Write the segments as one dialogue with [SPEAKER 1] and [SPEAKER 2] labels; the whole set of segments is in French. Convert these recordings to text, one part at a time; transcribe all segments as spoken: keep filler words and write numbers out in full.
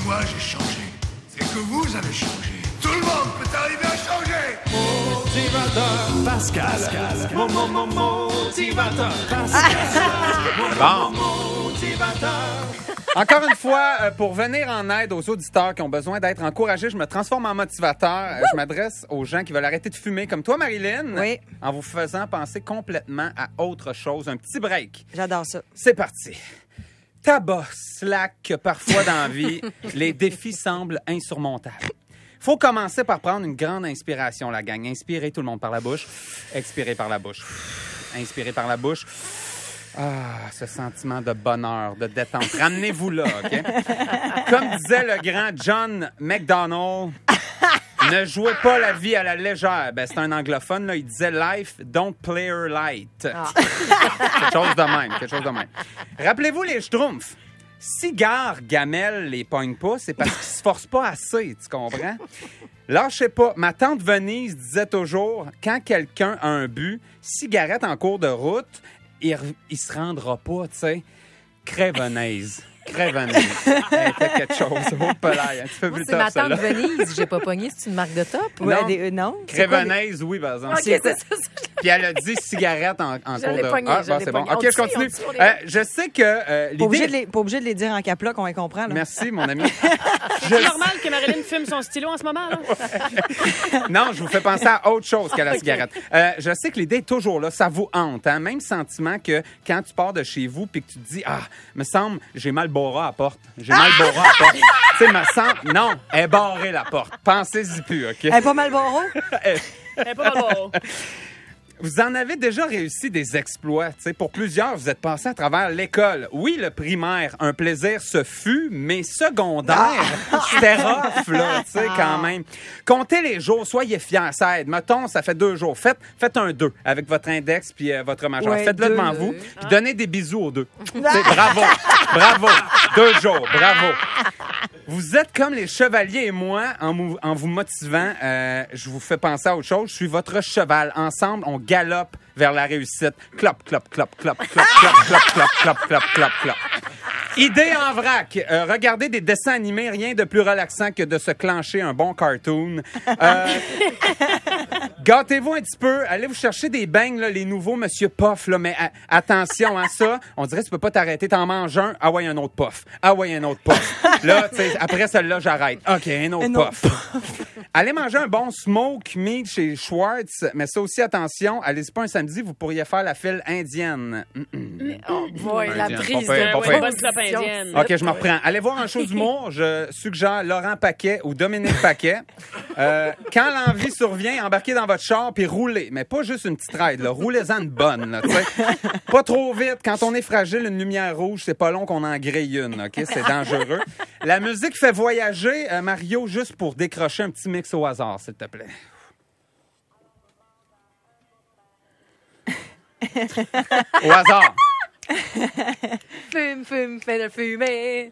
[SPEAKER 1] quoi j'ai changé? C'est que vous avez changé. Tout le monde peut arriver à changer.
[SPEAKER 2] Motivateur Pascal. Pascal. Mon, mon, mon motivateur Pascal.
[SPEAKER 3] Bon.
[SPEAKER 2] Motivateur.
[SPEAKER 3] Encore une fois, euh, pour venir en aide aux auditeurs qui ont besoin d'être encouragés, je me transforme en motivateur. Euh, je m'adresse aux gens qui veulent arrêter de fumer, comme toi, Marilyn,
[SPEAKER 4] Oui.
[SPEAKER 3] en vous faisant penser complètement à autre chose. Un petit break.
[SPEAKER 4] J'adore ça.
[SPEAKER 3] C'est parti. Tabac, slack, parfois dans la vie, les défis semblent insurmontables. Faut commencer par prendre une grande inspiration, la gang. Inspirez tout le monde par la bouche. Expirez par la bouche. Inspirez par la bouche. Ah, ce sentiment de bonheur, de détente. Ramenez-vous là, OK? Comme disait le grand John McDonnell, ne jouez pas la vie à la légère. Ben, c'est un anglophone, là. Il disait « Life, don't play her light
[SPEAKER 4] Ah. ».
[SPEAKER 3] Quelque chose de même, quelque chose de même. Rappelez-vous les schtroumpfs. Cigares, gamelles, les pognent pas, c'est parce qu'ils se forcent pas assez, tu comprends? Lâchez pas. Ma tante Venise disait toujours, quand quelqu'un a un but, cigarette en cours de route, il, re- il se rendra pas, tu sais. Crévenaise. Crévenaise. Elle était quelque chose. Oh, pelaille, un petit peu
[SPEAKER 5] Moi,
[SPEAKER 3] plus
[SPEAKER 5] c'est
[SPEAKER 3] tard,
[SPEAKER 5] ma tante
[SPEAKER 3] celle-là.
[SPEAKER 5] Venise. J'ai pas pogné. C'est une marque de top?
[SPEAKER 4] Ouais,
[SPEAKER 3] Non.
[SPEAKER 4] des- euh, non? C'est quoi,
[SPEAKER 3] Crévenaise, oui, par exemple.
[SPEAKER 5] OK, c'est ça. ça.
[SPEAKER 3] Puis elle a dit cigarette en, en
[SPEAKER 5] Je
[SPEAKER 3] cours
[SPEAKER 5] l'ai
[SPEAKER 3] de...
[SPEAKER 5] pogné,
[SPEAKER 3] ah,
[SPEAKER 5] je
[SPEAKER 3] bon,
[SPEAKER 5] l'ai
[SPEAKER 3] c'est bon.
[SPEAKER 5] pogné.
[SPEAKER 3] OK,
[SPEAKER 5] On
[SPEAKER 3] je
[SPEAKER 5] dit,
[SPEAKER 3] continue.
[SPEAKER 5] on dit, on est
[SPEAKER 3] Euh, je sais que euh,
[SPEAKER 4] Pas obligé, de
[SPEAKER 3] l'idée...
[SPEAKER 4] les, pas obligé de les dire en cap-là qu'on les comprend. Là.
[SPEAKER 3] Merci, mon ami.
[SPEAKER 6] C'est normal que Marilyn fume son stylo en ce moment, là?
[SPEAKER 3] Non, je vous fais penser à autre chose qu'à la cigarette. Euh, je sais que l'idée est toujours là, ça vous hante. Hein? Même sentiment que quand tu pars de chez vous puis que tu te dis « Ah, me semble, j'ai mal Bora à la porte. J'ai mal Bora à la porte. » Tu sais, me semble... Non, elle est barrée la porte. Pensez-y plus, OK?
[SPEAKER 4] Elle est pas mal barreau?
[SPEAKER 6] Elle est pas mal barreau.
[SPEAKER 3] Vous en avez déjà réussi des exploits. Tu sais, pour plusieurs, vous êtes passé à travers l'école. Oui, le primaire, un plaisir ce fut, mais secondaire, c'était rough, là, tu sais, quand même. Comptez les jours, soyez fiers, ça aide. Mettons, ça fait deux jours. Faites, faites un deux avec votre index puis euh, votre majeur.
[SPEAKER 4] Ouais,
[SPEAKER 3] Faites-le
[SPEAKER 4] deux.
[SPEAKER 3] devant vous, puis donnez des bisous aux deux. Tu sais, bravo, bravo. Deux jours, bravo. Vous êtes comme les chevaliers et moi, en, mou- en vous motivant, euh, je vous fais penser à autre chose. Je suis votre cheval. Ensemble, on galope vers la réussite. Clop, clop, clop, clop, clop, clop, clop, clop, clop, clop, clop, clop. Idée en vrac. Euh, regardez des dessins animés, rien de plus relaxant que de se clencher un bon cartoon. Euh, gâtez-vous un petit peu. Allez vous chercher des beignes, là, les nouveaux Monsieur Puff. Là, mais a- attention à ça. On dirait que tu peux pas t'arrêter. T'en manges un. Ah ouais, un autre puff. Ah ouais, un autre puff. Là, tu sais, après celle-là, j'arrête. OK, un autre
[SPEAKER 4] Un autre
[SPEAKER 3] puff. Allez manger un bon smoke meat chez Schwartz. Mais ça aussi, attention. Allez-y pas un samedi, vous pourriez faire la file indienne. Mm-mm.
[SPEAKER 5] Oh boy, la
[SPEAKER 3] Indienne,
[SPEAKER 5] prise
[SPEAKER 3] pas pire,
[SPEAKER 5] de
[SPEAKER 3] pas
[SPEAKER 6] Ouais,
[SPEAKER 3] pire.
[SPEAKER 6] bonne clope indienne.
[SPEAKER 3] OK, je me reprends. Allez voir un show d'humour. Je suggère Laurent Paquet ou Dominique Paquet. Euh, quand l'envie survient, embarquez dans votre char puis roulez. Mais pas juste une petite ride, là. Roulez-en une bonne, là, tu sais. Pas trop vite. Quand on est fragile, une lumière rouge, c'est pas long qu'on en grille une, OK? C'est dangereux. La musique fait voyager. Euh, Mario, juste pour décrocher un petit mix au hasard, s'il te plaît. Au hasard.
[SPEAKER 5] Fume, fume, fais de fumer.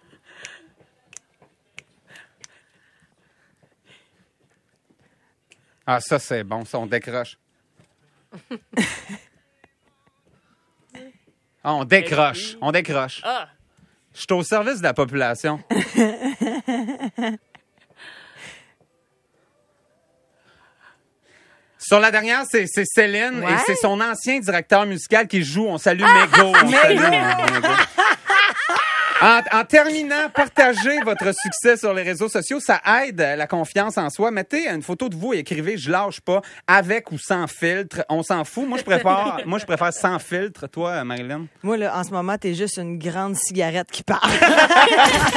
[SPEAKER 3] Ah, ça, c'est bon. Ça, on décroche. Ah, on décroche. On décroche.
[SPEAKER 6] Ah!
[SPEAKER 3] Je suis au service de la population. Sur la dernière, c'est c'est Céline
[SPEAKER 5] Ouais.
[SPEAKER 3] et c'est son ancien directeur musical qui joue. On salue Mégo. On salue Mégo. En, en terminant, partagez votre succès sur les réseaux sociaux. Ça aide la confiance en soi. Mettez une photo de vous et écrivez « Je lâche pas » avec ou sans filtre. On s'en fout. Moi, je préfère, moi, je préfère sans filtre. Toi, Marilyn?
[SPEAKER 4] Moi, là, en ce moment, t'es juste une grande cigarette qui parle.